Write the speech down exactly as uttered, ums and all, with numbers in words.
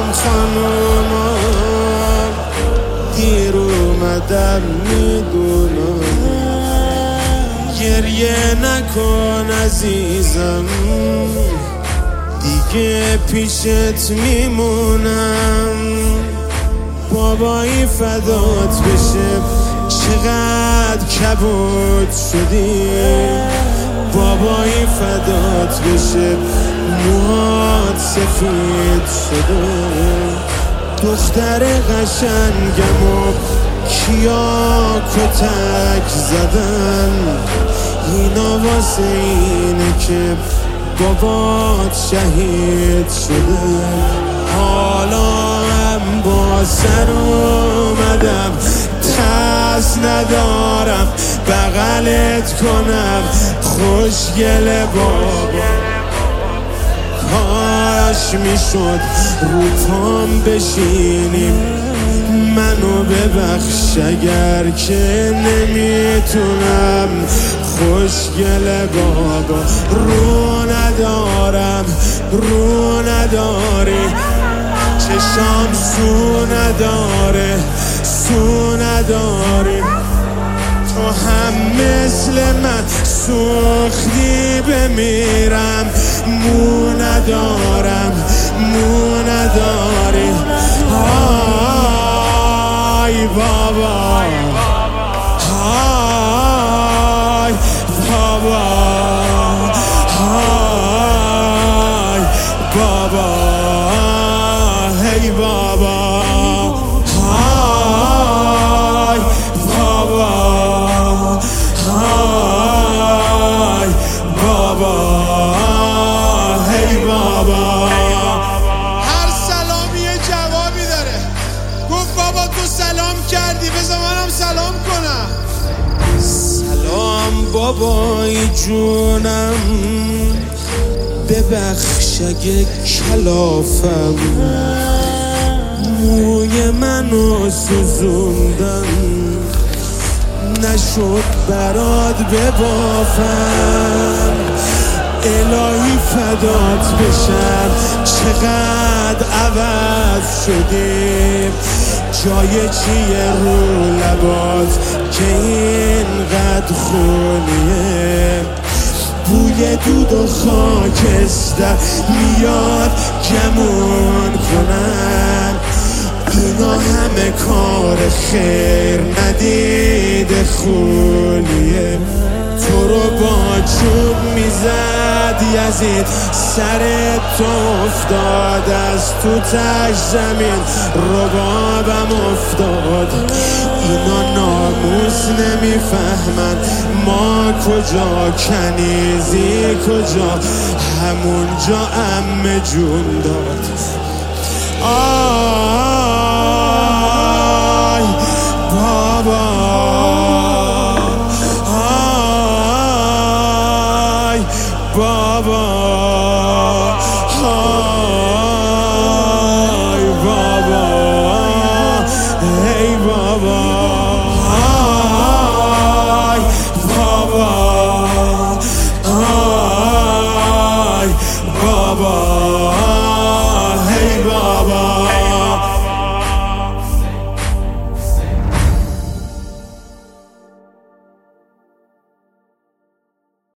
خانومان دیر اومدم میدونم، گریه نکن عزیزم دیگه پیشت میمونم. بابایی فدات بشه چقدر کبود شدی، بابایی فدات بشه موهات سفید شده. دختر قشنگم و کیا کتک زدن، اینا واسه اینه که بابات شهید شده. حالا هم با سر اومدم ترس ندارم بغلت کنم خوشگل بابا. کاش میشد رو پام بشینیم، منو ببخش اگر که نمیتونم خوشگل بابا. رو ندارم رو نداری، چشام سو نداره سو نداری. تو هم مثل من سوختی بمیرم، مو ندارم مو نداری. های بابا های بابا های بابا هی بابا های بابا های بابا هی بابا. هر سلامی یه جوابی داره. گفت بابا تو سلام کردی بذار منم سلام کنم. سلام بابای جونم، ببخش اگه کلافم، موی منو سوزوندم نشد برات ببافم. الهی فدات بشم چقدر عوض شدیم، جای چیه رو لبات که اینقدر خونیه. بوی دود و خاکستر میاد گمون کنم، اینا همه کار خیر ندیده خونیه. تو رو با چوب میزد یزید سرت افتاد، از تو تش زمین ربابم افتاد. اینا ناموس نمیفهمن ما کجا کنیزی کجا، همونجا عمه جون داد.